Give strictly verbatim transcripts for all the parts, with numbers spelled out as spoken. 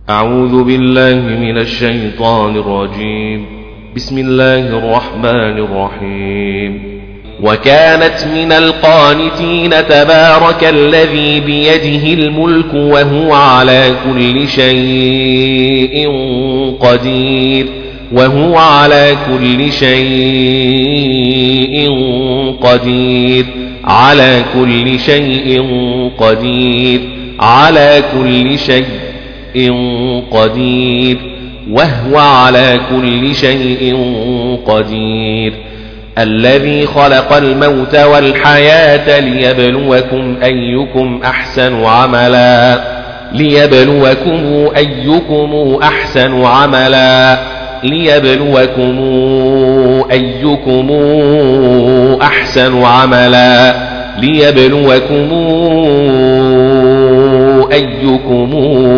أعوذ بالله من الشيطان الرجيم. بسم الله الرحمن الرحيم. وكانت من القانتين تبارك الذي بيده الملك وهو على كل شيء قدير وهو على كل شيء قدير على كل شيء قدير على كل شيء قدير وهو على كل شيء قدير. الذي خلق الموت والحياة ليبلوكم أيكم أحسن عملا ليبلوكم أيكم أحسن عملا ليبلوكم أيكم أحسن عملا ليبلوكم أيكم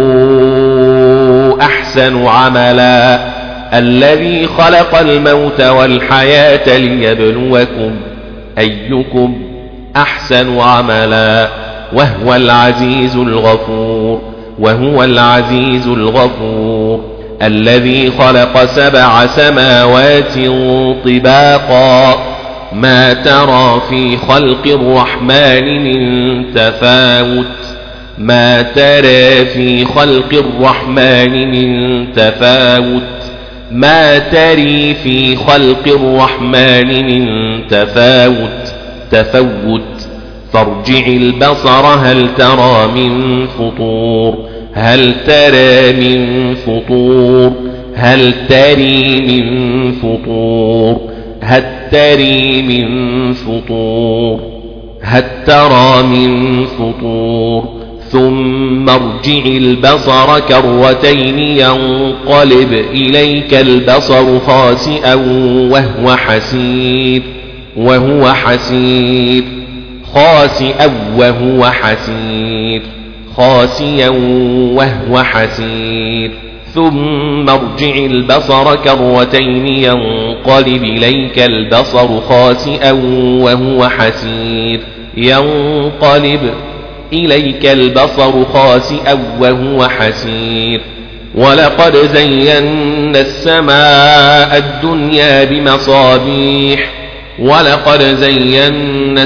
أحسن عملا. الذي خلق الموت والحياة ليبلوكم أيكم أحسن عملا وهو العزيز الغفور وهو العزيز الغفور. الذي خلق سبع سماوات طباقا ما ترى في خلق الرحمن من تفاوت ما ترى في خلق الرحمن من تفاوت ما تري في خلق الرحمن من تفاوت تفوت. فارجع البصر هل ترى من فطور هل ترى من فطور هل تري من فطور هل تري من فطور هل ترى من فطور. ثم ارجع البصر كرتين ينقلب إليك البصر خاسئا وهو حسير وهو حسير خاسئا وهو حسير خاسئا وهو حسير. ثم ارجع البصر كرتين ينقلب إليك البصر خاسئا وهو حسير ينقلب إليك البصر خاسئا وهو حسير. ولقد زينا السماء الدنيا بمصابيح ولقد زينا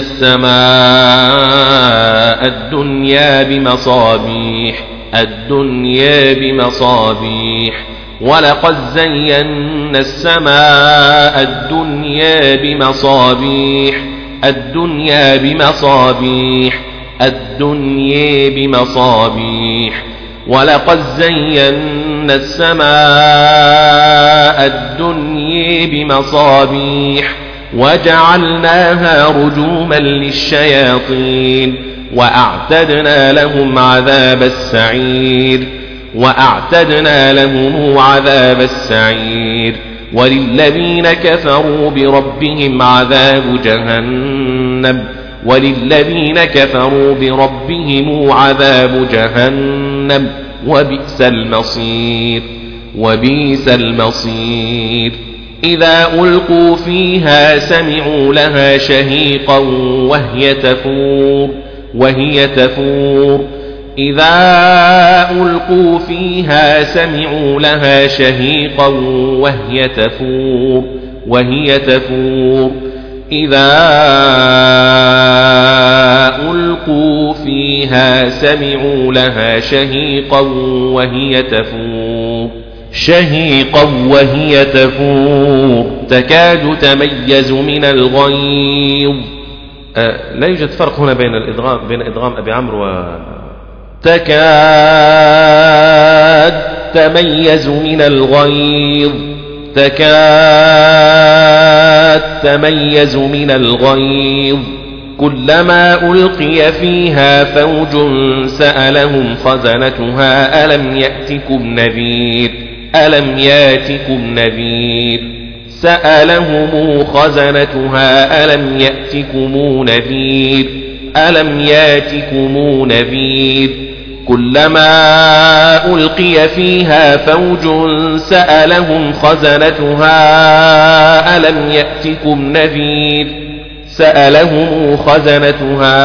السماء الدنيا بمصابيح الدنيا بمصابيح ولقد زينا السماء الدنيا بمصابيح الدنيا بمصابيح الدنيا بمصابيح ولقد زينا السماء الدنيا بمصابيح وجعلناها رجوما للشياطين وأعتدنا لهم عذاب السعير وأعتدنا لهم عذاب السعير. وللذين كفروا بربهم عذاب جهنم وللذين كفروا بربهم عذاب جهنم وبئس المصير وبئس المصير. إذا ألقوا فيها سمعوا لها شهيقا وهي تفور وهي تفور إذا ألقوا فيها سمعوا لها شهيقا وهي تفور وهي تفور إذا ألقوا فيها سمعوا لها شهيقا وهي تفور شهيقا وهي تفور تكاد تميز من الغيظ. أه لا يوجد فرق هنا بين الإدغام بين إدغام أبي عمرو و تكاد تميز من الغيظ تكاد تميز من الغيظ. كلما ألقي فيها فوج سألهم خزنتها ألم يأتكم نذير ألم يأتكم نذير سألهم خزنتها ألم يأتكم نذير ألم يأتكم نذير. كلما ألقي فيها فوج سألهم خزنتها ألم يأتكم نذير سألهم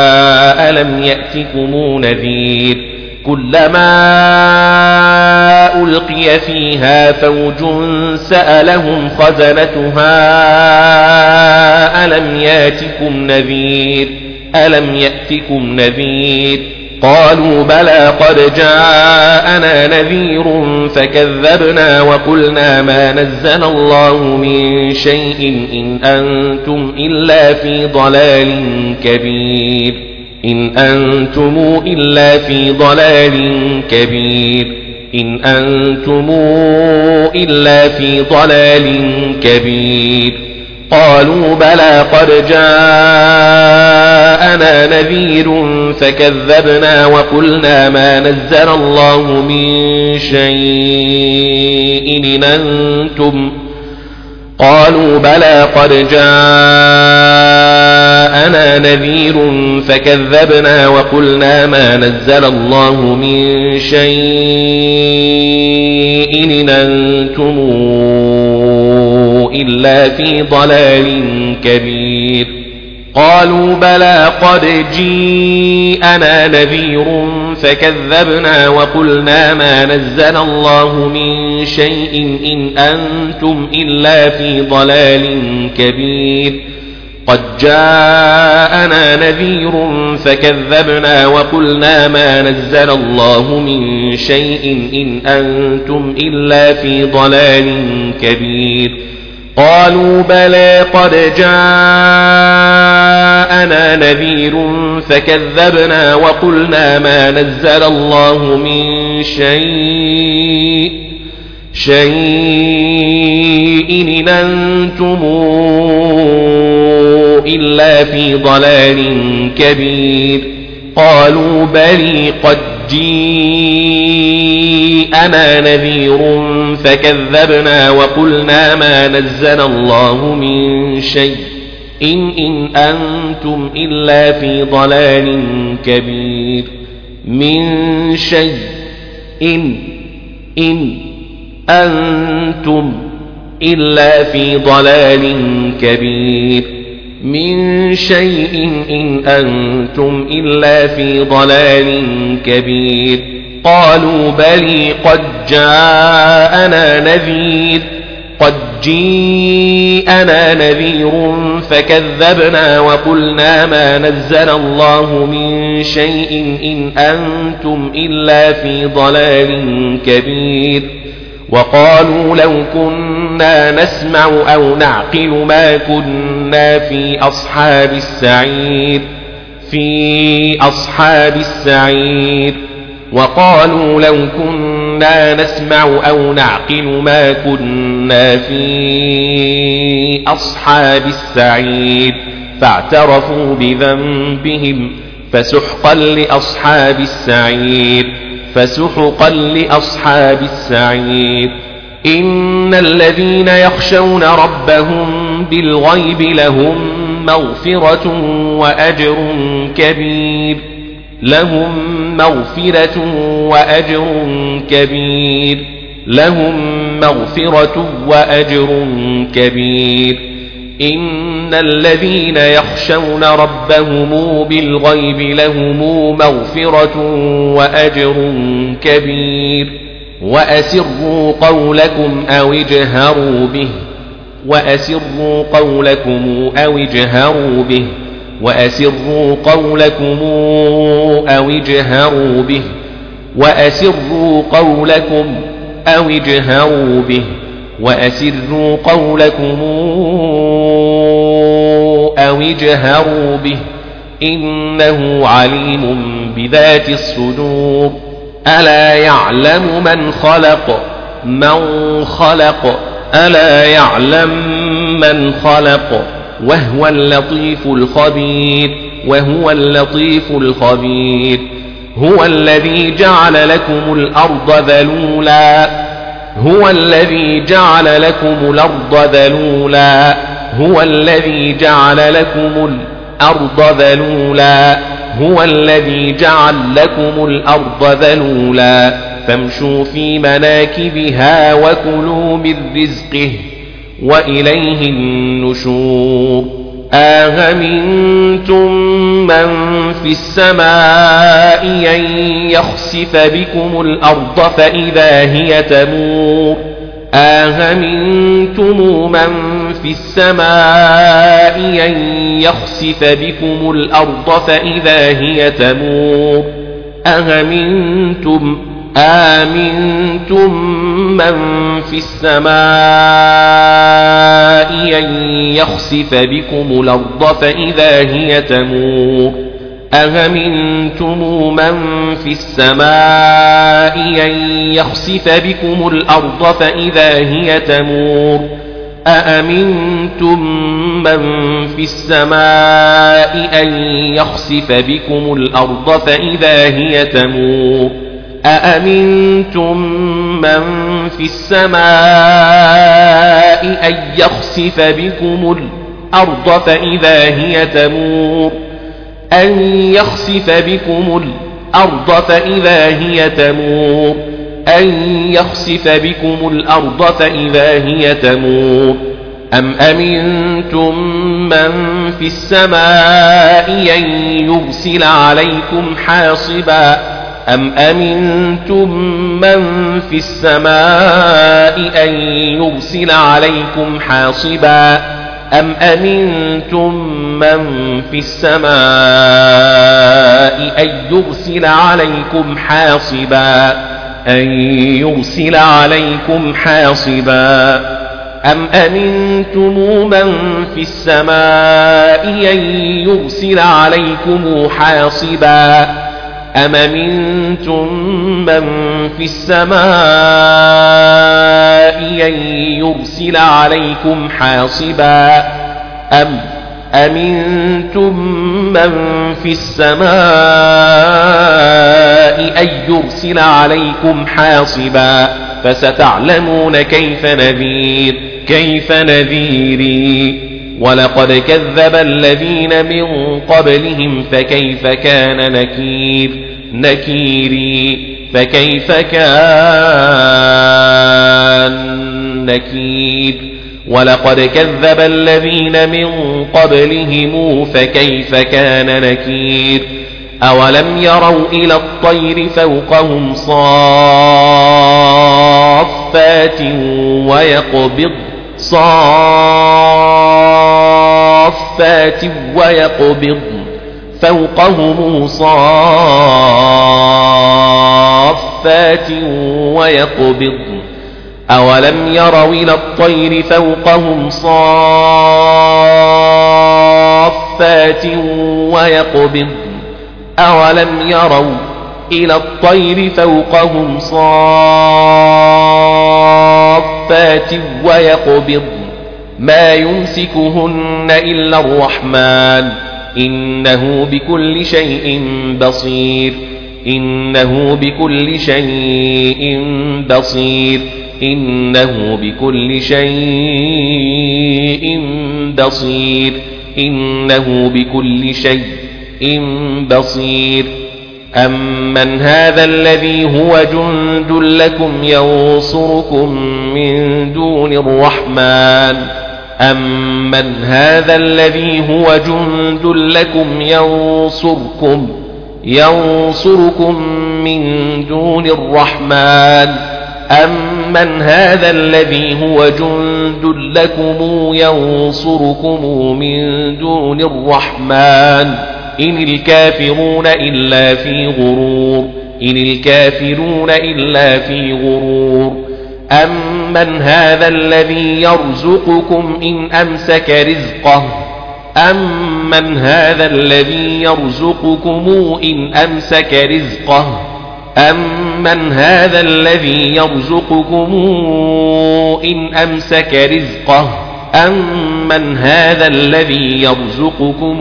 خزنتها ألم يأتكم نذير. كلما ألقي فيها فوج سألهم خزنتها ألم ياتكم نذير ألم يأتكم نذير قالوا بلى قد جاءنا نذير فكذبنا وقلنا ما نزل الله من شيء إن أنتم إلا في ضلال كبير إن أنتم إلا في ضلال كبير إن أنتم إلا في ضلال كبير قالوا بلى قد جاءنا نذير فكذبنا وقلنا ما نزل الله من شيء إن أنتم قالوا بلى قد جاءنا نذير فكذبنا وقلنا ما نزل الله من شيء إن أنتم إلا في ضلال كبير قالوا بلى قد جيءنا نذير فكذبنا وقلنا ما نزل الله من شيء إن أنتم إلا في ضلال كبير قد جاءنا نذير فكذبنا وقلنا ما نزل الله من شيء إن أنتم إلا في ضلال كبير قالوا بلى قد جاءنا نذير فكذبنا وقلنا ما نزل الله من شيء شيء إن أنتم إلا في ضلال كبير قالوا بلى قد جيءنا نذير فكذبنا وقلنا ما نزل الله من شيء إن إن أنتم إلا في ضلال كبير من شيء إن إن أنتم إلا في ضلال كبير من شيء إن أنتم إلا في ضلال كبير قالوا بلى قد جاءنا نذير قد جيءنا نذير فكذبنا وقلنا ما نزل الله من شيء إن أنتم إلا في ضلال كبير وقالوا لو كنا نسمع أو نعقل ما كنا في أصحاب السعير في أصحاب السعير وقالوا لو كنا نسمع أو نعقل ما كنا في أصحاب السعير فاعترفوا بذنبهم فسحقا لأصحاب السعير فسحقا لأصحاب السعير إن الذين يخشون ربهم بالغيب لهم مغفرة وأجر كبير لهم مغفرة وأجر كبير لهم مغفرة وأجر كبير إن الذين يخشون ربهم بالغيب لهم مغفرة وأجر كبير وأسروا قولكم أو اجهروا به وأسروا قولكم أو اجهروا به وأسروا قولكم أو اجهروا به وأسروا قولكم أو اجهروا به وأسروا قولكم أو اجهروا به إنه عليم بذات الصدور ألا يعلم من خلق من خلق ألا يعلم من خلق وهو اللطيف الخبير وهو اللطيف الخبير هو الذي جعل لكم الأرض ذلولا هو الذي جعل لكم الأرض ذلولا هو الذي جعل لكم الأرض ذلولا هو الذي جعل لكم الأرض ذلولا فامشوا في مناكبها وكلوا من رزقه وإليه النشور أأمنتم من في السماء أن يخسف بكم الأرض فإذا هي تمور أأمنتم من في السماء أن يخسف بكم الأرض فإذا هي تمور أأمنتم آمنتم من في السماء أن يخسف بكم الأرض فإذا هي تمور أأمنتم من في السماء أن يخسف بكم الأرض فإذا هي تمور أأمنتم من في السماء أن يخسف بكم الأرض فإذا هي تمور أأمنتم من في السماء أن يخسف بكم الأرض فإذا هي تمور أن يخسف بكم الأرض فإذا هي تمور أن يخسف بكم الأرض فإذا هي تمور أم أمنتم من في السماء أن يرسل عليكم حاصبا أم أمنتم من في السماء أن يرسل عليكم حاصبا أم أمنتم من في السماء أن يرسل عليكم حاصبا أن يرسل عليكم حاصبا أم أمنتم من في السماء أن يرسل عليكم حاصبا أم أمنتم من في السماء أن يرسل عليكم حاصبا أم أمنتم من في السماء أن يرسل عليكم حاصبا فستعلمون كيف نذير كيف نذيري ولقد كذب الذين من قبلهم فكيف كان نكير نكيري فكيف كان نكير ولقد كذب الذين من قبلهم فكيف كان نكير أولم يروا إلى الطير فوقهم صافات ويقبض صافات ويقبض فوقهم صافات ويقبض أولم يروا إلى الطير فوقهم صافات ويقبض أولم يروا إلى الطير فوقهم صافات ويقبض ما يمسكهن إلا الرحمن إنه بكل شيء بصير إنه بكل شيء بصير إنه بكل شيء بصير إنه بكل شيء بصير أمن هذا الذي هو جند لكم ينصركم من دون الرحمن أمن هذا الذي هو جند لكم ينصركم ينصركم من دون الرحمن أمن هذا الذي هو جند لكم ينصركم من دون الرحمن إن الكافرون إلا في غرور إن الكافرون إلا في غرور أمن هذا الذي يرزقكم إن أمسك رزقه أمن هذا الذي يرزقكم إن أمسك رزقه أمن هذا الذي يرزقكم إن أمسك رزقه أمن هذا الذي يرزقكم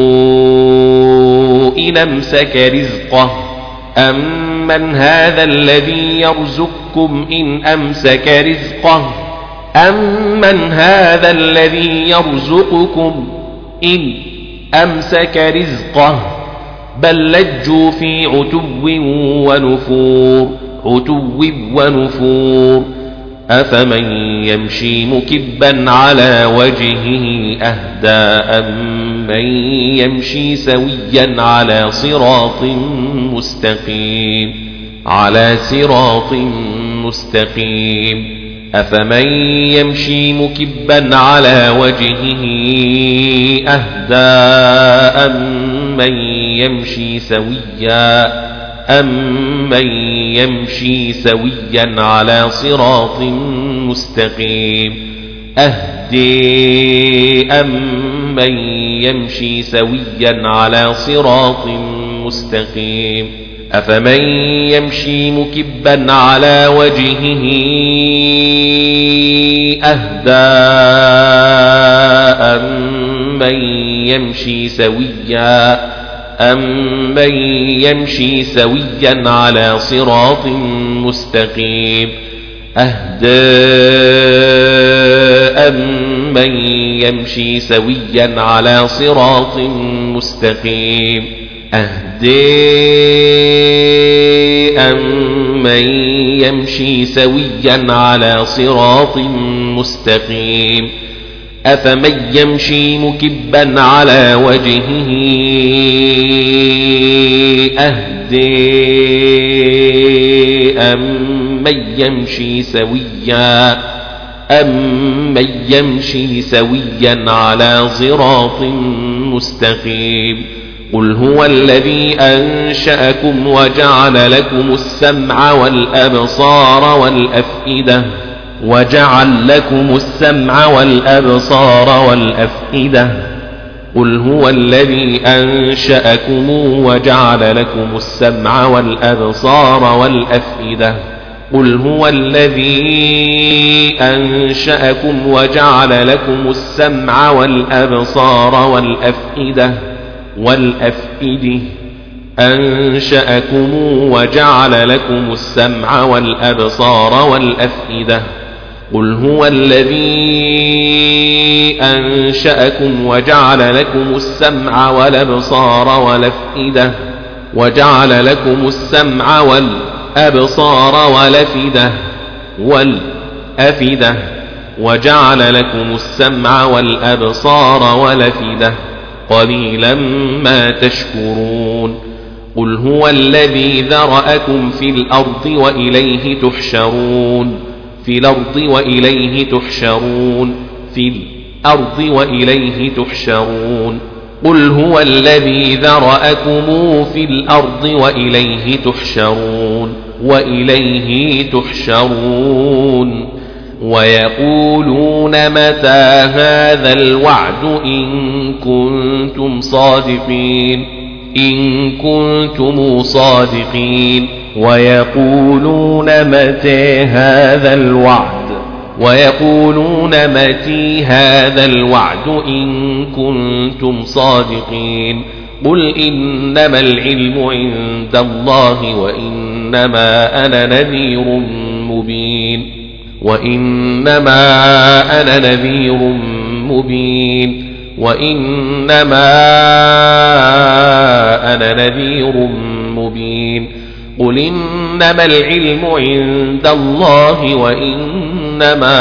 إن أمسك رزقه أمن هذا الذي يرزقكم إن أمسك رزقه أمن هذا الذي يرزقكم إن أمسك رزقه بل لجوا في عتو ونفور عتو ونفور أفمن يمشي مكبا على وجهه أهدى أمن يمشي سويا على صراط مستقيم على صراط مستقيم أفمن يمشي مكبا على وجهه أهدى أمن يمشي سويا أمن يمشي سويا على صراط مستقيم أهدي أمن يمشي سويا على صراط مستقيم أفمن يمشي مكبا على وجهه أهدى أمن يمشي سويا أمن يمشي سويا على صراط مستقيم أهدى أمن يمشي سويا على صراط مستقيم أهدي أمن يمشي سويا على صراط مستقيم أفمن يمشي مكبا على وجهه أهدي أمن يمشي سويا أمن يمشي سويا على صراط مستقيم قل هو الذي أنشأكم وجعل لكم السمع والأبصار والأفئدة وجعل لكم السمع والأبصار والأفئدة قل هو الذي أنشأكم وجعل لكم السمع والأبصار والأفئدة قل هو الذي أنشأكم وجعل لكم السمع والأبصار والأفئدة والأفئدة أنشأكم وجعل لكم السمع والأبصار والأفئدة قل هو الذي أنشأكم وجعل لكم السمع والأبصار والأفئدة وجعل لكم السمع والأبصار والأفئدة والأفئدة وجعل لكم السمع والأبصار والأفئدة قليلا ما تشكرون قل هو الذي ذرأكم في الأرض وإليه تحشرون في الأرض وإليه تحشرون في الأرض وإليه تحشرون قل هو الذي ذرأكم في الأرض وإليه تحشرون وإليه تحشرون ويقولون متى هذا الوعد إن كنتم صادقين إن كنتم صادقين ويقولون متى هذا الوعد ويقولون متى هذا الوعد إن كنتم صادقين قل إنما العلم عند الله وإنما أنا نذير مبين وإنما أنا نذير مبين وإنما أنا نذير مبين قل إنما العلم عند الله وإنما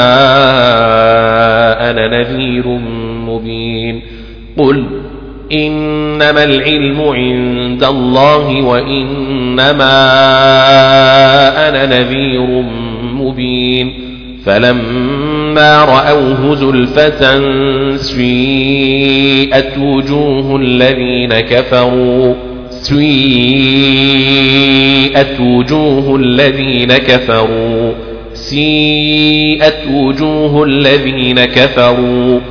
أنا نذير مبين قل إنما العلم عند الله وإنما أنا نذير مبين فلما رأوه زلفة سيئت وجوه الذين كفروا سيئت وجوه الذين كفروا سيئت وجوه الذين كفروا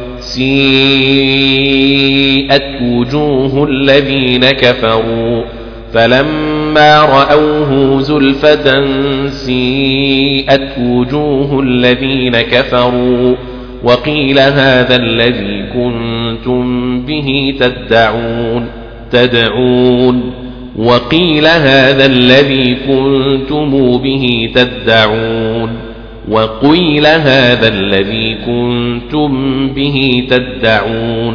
سيئت وجوه الذين كفروا فلما رأوه زلفة سيئت وجوه الذين كفروا وقيل هذا الذي كنتم به تدعون تدعون وقيل هذا الذي كنتم به تدعون وقيل هذا الذي كنتم به تدعون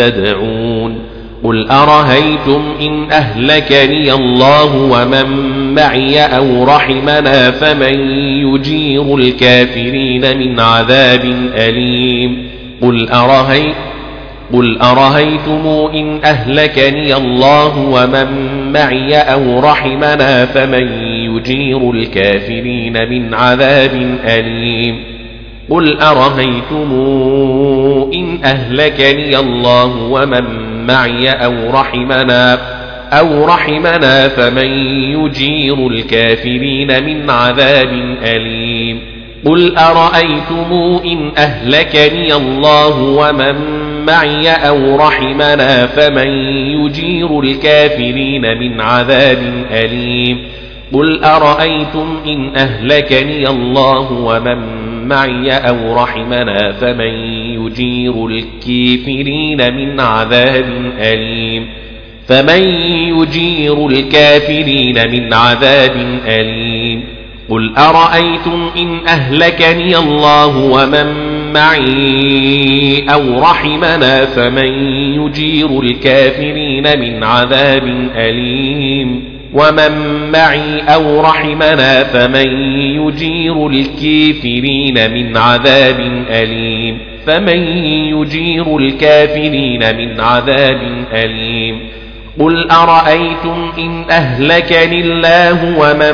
تدعون قل أرهيتم إن أهلكني الله ومن معي أو رحمنا فمن يجير الكافرين من عذاب أليم قل أرهيت قل أرهيتم إن أهلكني الله ومن معي أو رحمنا فمن يجير الكافرين من عذاب أليم قل أرهيتم إن أهلكني الله ومن معي أو رحمنا أو رحمنا فمن يجير الكافرين من عذاب أليم قل أرأيتم إن أهلكني الله ومن معي أو رحمنا فمن يجير الكافرين من عذاب أليم قل أرأيتم إن أهلكني الله ومن معي أو رحمنا فمن يجير الكافرين من عذاب أليم فمن يجير الكافرين من عذاب أليم قل أرأيتم إن أهلكني الله ومن معي أو رحمنا فمن يجير الكافرين من عذاب أليم ومن معي أو رحمنا فمن يجير الكافرين من عذاب أليم فمن يجير الكافرين من عذاب أليم قل أرأيتم إن أهلكني الله ومن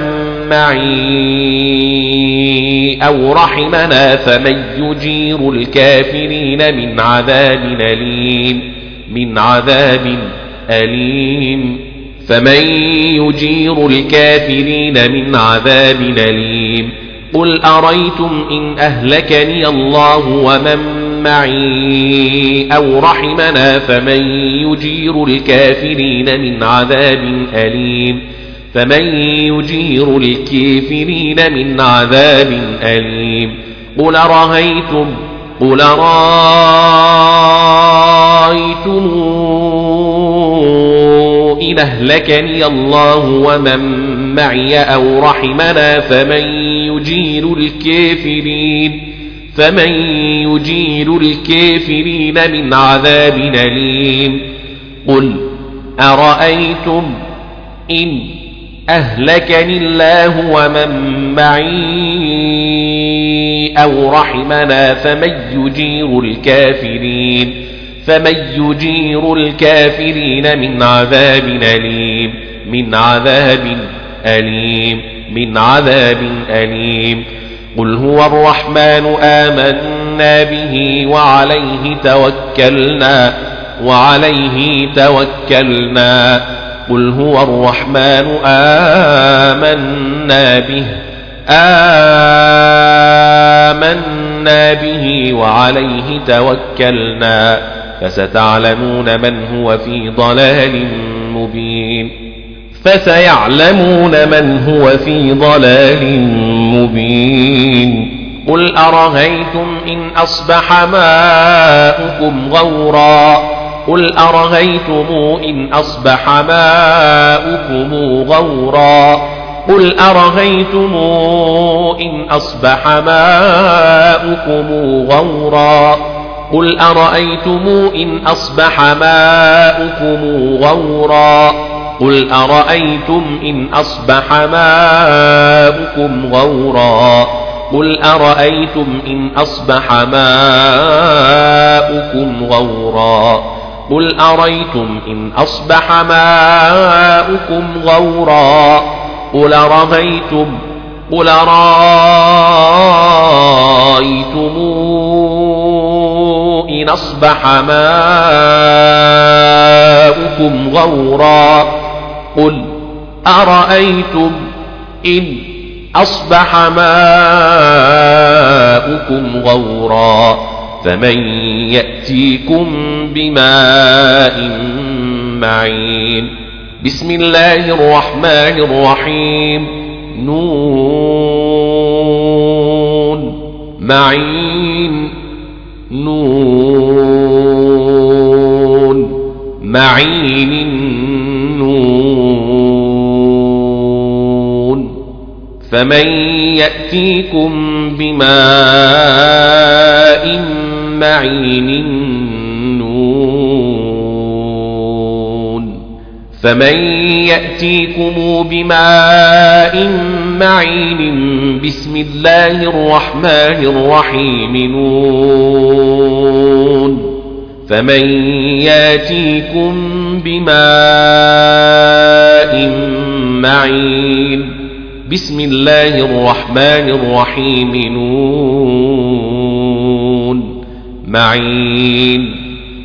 معي أو رحمنا فمن يجير الكافرين من عذاب أليم من عذاب أليم فمن يجير الكافرين من عذاب أليم قل أريتم إن أهلكني الله ومن معي أو رحمنا فمن يجير الكافرين من عذاب أليم فمن يجير الكافرين من عذاب أليم قل رأيتم قل رأيتم إن أهلكني الله ومن معي أو رحمنا فمن يجير الكافرين فمن يجير الكافرين من عذاب أليم قل أرأيتم إن أهلكني الله ومن معي أو رحمنا فمن يجير الكافرين فمن يجير الكافرين من عذاب أليم من عذاب أليم من عذاب أليم قل هو الرحمن آمنا به وعليه توكلنا وعليه توكلنا قل هو الرحمن آمنا به آمنا به وعليه توكلنا فستعلمون من هو في ضلال مبين فسيعلمون من هو في ضلال مبين قل أرهيتم إن أصبح ماؤكم غورا قل أرهيتم إن أصبح ماؤكم غورا قل أرهيتم إن أصبح ماؤكم غورا قل أرأيتم إن أصبح ماؤكم غورا قل أرأيتم إن أصبح ماؤكم غورا قل أرأيتم إن أصبح ماؤكم غورا قل أرأيتم إن أصبح ماؤكم غورا قل أرأيتم قل أرأيتم إن أصبح ماؤكم غورا قل أرأيتم إن أصبح ماؤكم غورا فمن يأتيكم بماء معين بسم الله الرحمن الرحيم نون معين نون معين نون فمن يأتيكم بماء معين نون فمن يأتيكم بماء معين بسم الله الرحمن الرحيم نون فمن يأتيكم بماء معين بسم الله الرحمن الرحيم نون معين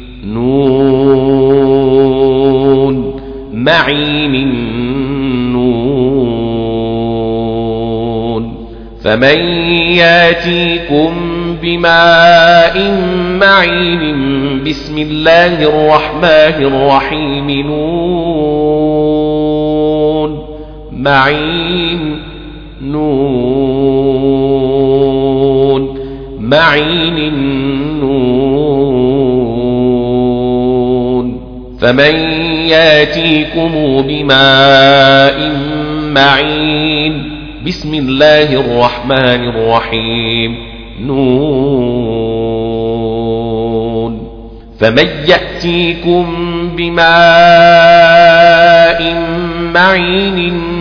نون معين نون فمن ياتيكم بماء معين بسم الله الرحمن الرحيم نون معين نون معين نون فمن ياتيكم بماء معين بسم الله الرحمن الرحيم نون فمن يأتيكم بماء معين